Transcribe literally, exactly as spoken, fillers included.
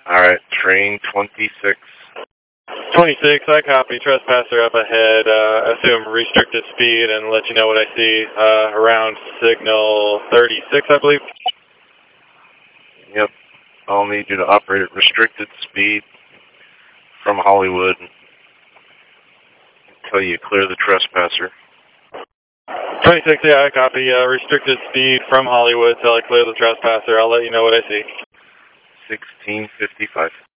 Alright, train twenty-six. twenty-six, I copy. Trespasser up ahead. Uh, assume restricted speed and let you know what I see uh, around signal thirty-six, I believe. Yep. I'll need you to operate at restricted speed from Hollywood until you clear the trespasser. twenty-six, yeah, I copy. Uh, restricted speed from Hollywood till I clear the trespasser. I'll let you know what I see. sixteen fifty-five.